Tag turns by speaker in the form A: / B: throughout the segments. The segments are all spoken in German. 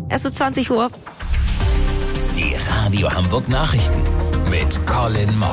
A: Es ist 20 Uhr.
B: Die Radio Hamburg Nachrichten mit Colin Mock.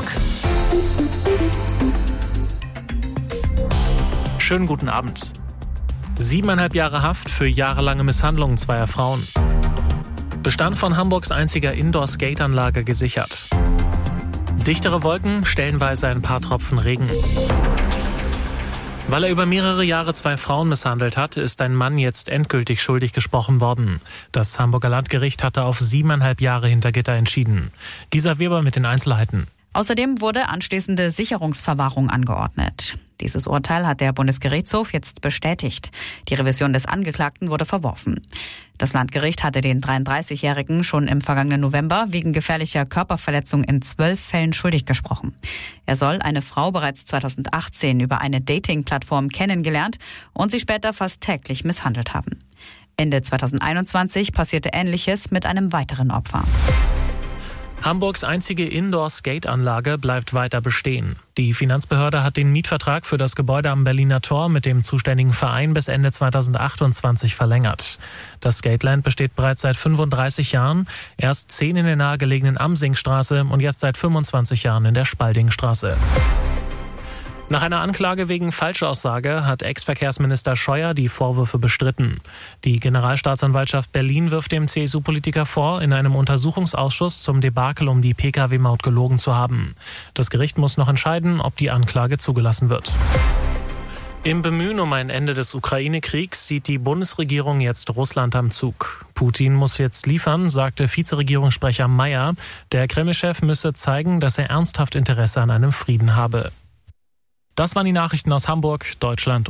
C: Schönen guten Abend. 7,5 Jahre Haft für jahrelange Misshandlung zweier Frauen. Bestand von Hamburgs einziger Indoor-Skate-Anlage gesichert. Dichtere Wolken, stellenweise ein paar Tropfen Regen. Weil er über mehrere Jahre zwei Frauen misshandelt hat, ist ein Mann jetzt endgültig schuldig gesprochen worden. Das Hamburger Landgericht hatte auf 7,5 Jahre hinter Gitter entschieden. Gisa Weber mit den Einzelheiten.
D: Außerdem wurde anschließende Sicherungsverwahrung angeordnet. Dieses Urteil hat der Bundesgerichtshof jetzt bestätigt. Die Revision des Angeklagten wurde verworfen. Das Landgericht hatte den 33-Jährigen schon im vergangenen November wegen gefährlicher Körperverletzung in 12 Fällen schuldig gesprochen. Er soll eine Frau bereits 2018 über eine Dating-Plattform kennengelernt und sie später fast täglich misshandelt haben. Ende 2021 passierte Ähnliches mit einem weiteren Opfer.
C: Hamburgs einzige Indoor-Skate-Anlage bleibt weiter bestehen. Die Finanzbehörde hat den Mietvertrag für das Gebäude am Berliner Tor mit dem zuständigen Verein bis Ende 2028 verlängert. Das Skateland besteht bereits seit 35 Jahren, erst 10 in der nahegelegenen Amsingstraße und jetzt seit 25 Jahren in der Spaldingstraße. Nach einer Anklage wegen Falschaussage hat Ex-Verkehrsminister Scheuer die Vorwürfe bestritten. Die Generalstaatsanwaltschaft Berlin wirft dem CSU-Politiker vor, in einem Untersuchungsausschuss zum Debakel um die Pkw-Maut gelogen zu haben. Das Gericht muss noch entscheiden, ob die Anklage zugelassen wird. Im Bemühen um ein Ende des Ukraine-Kriegs sieht die Bundesregierung jetzt Russland am Zug. Putin muss jetzt liefern, sagte Vizeregierungssprecher Mayer. Der Kreml-Chef müsse zeigen, dass er ernsthaft Interesse an einem Frieden habe. Das waren die Nachrichten aus Hamburg, Deutschland